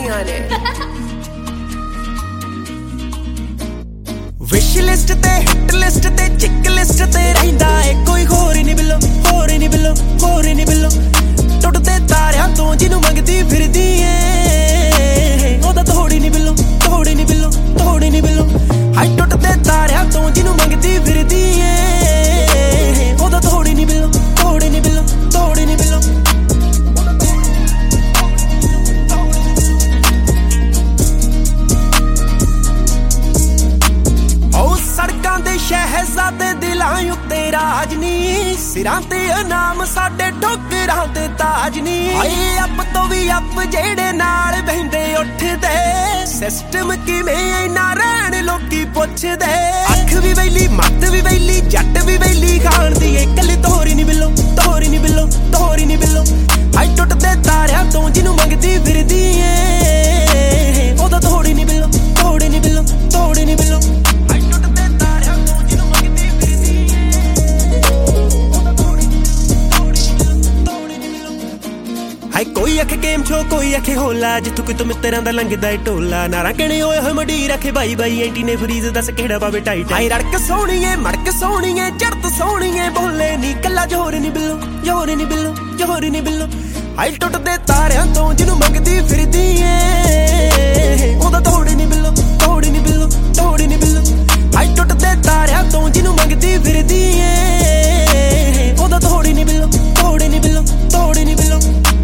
ਹੁੰਦੀਆਂ ਨੇ। Wish list ਤੇ ਹਿੱਟ ਲਿਸਟ ਤੇ ਚਿੱਕ ਲਿਸਟ ਤੇ ਰਹਿੰਦਾ ਏ ਕੋਈ ਹੋਰ ਹੀ ਨਹੀਂ ਬਿੱਲੋ, ਹੋਰ ਹੀ ਨਹੀਂ ਬਿੱਲੋ, ਹੋਰ ਹੀ ਨਹੀਂ ਬਿੱਲੋ। ਟੁੱਟਦੇ ਤਾਰਿਆਂ ਤੋਂ ਜਿਹਨੂੰ ਮੰਗਦੀ ਫਿਰਦੀ ਏ ਉਹਦਾ ਤੋੜੀ ਨਹੀਂ ਬਿੱਲੋ, ਤੋੜੀ ਨਹੀਂ ਬਿੱਲੋ, ਤੋੜੀ ਨਹੀਂ ਬਿੱਲੋ। ਹਾਈ ਟੁੱਟਦੇ ਤਾਰਿਆਂ ਤੋਂ ਜਿਹਨੂੰ ਮੰਗਦੀ ਫਿਰਦੀ ਏ ਉਹਦਾ ਤੋੜੀ ਨਹੀਂ ਬਿੱਲੋ, ਤੋੜੀ ਨਹੀਂ ਬਿੱਲੋ, ਤੋੜੀ ਨਹੀਂ ਬਿੱਲੋ। ਸੜਕਾਂ ਦੇ ਸ਼ਹਿਜ਼ਾਦੇ ਦਿਲਾਂ ਉੱਤੇ ਰਾਜ ਨੀ, ਸਿਰਾਂ ਤੇ ਇਨਾਮ ਸਾਡੇ ਠੋਕਰਾਂ ਤੇ ਤਾਜ ਨੀ। ਹਾਏ ਅੱਪ ਤੋਂ ਵੀ ਅੱਪ ਜਿਹੜੇ ਨਾਲ ਬਹਿੰਦੇ ਉੱਠਦੇ, ਸਿਸਟਮ ਕਿਵੇਂ ਇੰਨਾ ਰਹਿਣ ਲੋਕੀ ਪੁੱਛਦੇ। ਅੱਖ ਵੀ ਵੈਲੀ ਮੱਤ ਵੀ ਵੈਲੀ ਜੱਟ ਵੀ ਵੈਲੀ ਖਾਣ ਦੀ ਇਕੱਲੀ ਤੋਰੀ ਨੀ ਬਿੱਲੋ, ਤੋਰੀ ਨੀ ਬਿੱਲੋ, ਤੋਰੀ ਨੀ ਬਿੱਲੋ। ਹਾਏ ਟੁੱਟਦੇ ਤਾਰਿਆਂ ਤੋਂ ਜਿਹਨੂੰ ਮੰਗਦੀ ਫਿਰਦੀ ਏ ਉਹਦਾ ਤੋੜੀ ਨੀ ਬਿੱਲੋ, ਤੋੜੀ ਨੀ ਬਿੱਲੋ, ਤੋੜੀ ਨੀ ਬਿੱਲੋ। ਕੋਈ ਆਖੇ ਗੇਮ ਸ਼ੋ ਕੋਈ ਆਖੇ ਹੋਲਾ, ਜਿੱਥੋਂ ਕਿਤੋਂ ਮਿੱਤਰਾਂ ਦਾ ਲੰਘਦਾ ਏ ਟੋਲਾ। ਨਾਰਾ ਕਹਿਣੇ ਹੋਏ ਹੋਏ ਮਡੀ ਰੱਖੇ ਬਾਈ ਬਾਈ ਐਂਟੀ ਨੇ ਫਰੀਜ਼ ਦੱਸ ਕਿਹੜਾ ਪਾਵੇ ਟਾਈਟ। ਆਈ ਰੜਕ ਸੋਹਣੀਏ ਮੜਕ ਸੋਹਣੀਏ ਚੜਤ ਸੋਹਣੀਏ ਬੋਲੇ ਨੀ ਕੱਲਾ ਜੋਰ ਨੀ ਬਿੱਲੋ, ਜੋਰ ਨੀ ਬਿੱਲੋ, ਜੋਰ ਨੀ ਬਿੱਲੋ। ਆਈ ਟੁੱਟਦੇ ਤਾਰਿਆਂ ਤੋਂ ਜਿਹਨੂੰ ਮੰਗਦੀ ਫਿਰਦੀ ਏ ਉਹਦਾ ਤੋੜੀ ਨੀ ਬਿੱਲੋ, ਤੋੜੀ ਨੀ ਬਿੱਲੋ, ਤੋੜੀ ਨੀ ਬਿੱਲੋ। ਆਈ ਟੁੱਟਦੇ ਤਾਰਿਆਂ ਤੋਂ ਜਿਹਨੂੰ ਮੰਗਦੀ ਫਿਰਦੀ ਏ ਉਹਦਾ ਤੋੜੀ ਨੀ ਬਿੱਲੋ, ਤੋੜੀ ਨੀ ਬਿੱਲੋ, ਤੋੜੀ ਨੀ ਬਿੱਲੋ।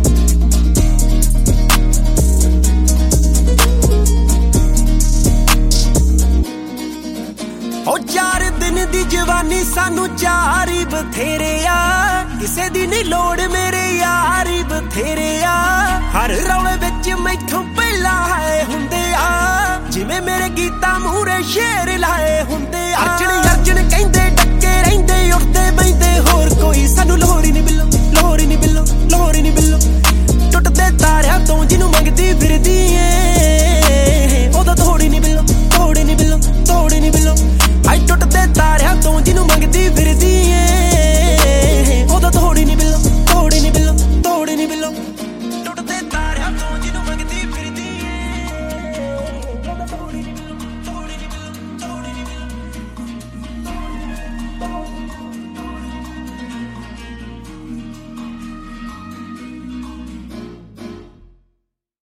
ਉਹ 4 ਦਿਨ ਦੀ ਜਵਾਨੀ ਸਾਨੂੰ ਚਾਰੀ ਬਥੇਰੇ ਆ, ਕਿਸੇ ਦੀ ਨਹੀਂ ਲੋੜ ਮੇਰੇ ਯਾਰੀ ਬਥੇਰੇ ਆ। ਹਰ ਰੌਲੇ ਵਿੱਚ ਮੈਥੋਂ ਪਹਿਲਾਂ ਆਏ ਹੁੰਦੇ ਆ, ਜਿਵੇਂ ਮੇਰੇ ਗੀਤਾਂ ਮੂਹਰੇ ਸ਼ੇਰ ਲਾਏ ਹੁੰਦੇ ਆ। ਅਰਜਣ ਅਰਜਣ ਕਹਿੰਦੇ ਡੱਕੇ ਰਹਿੰਦੇ ਉੱਠਦੇ ਬੈਂਦੇ, ਹੋਰ ਕੋਈ ਸਾਨੂੰ ਲੋੜ ਹੀ ਨਹੀਂ ਬਿੱਲੋ,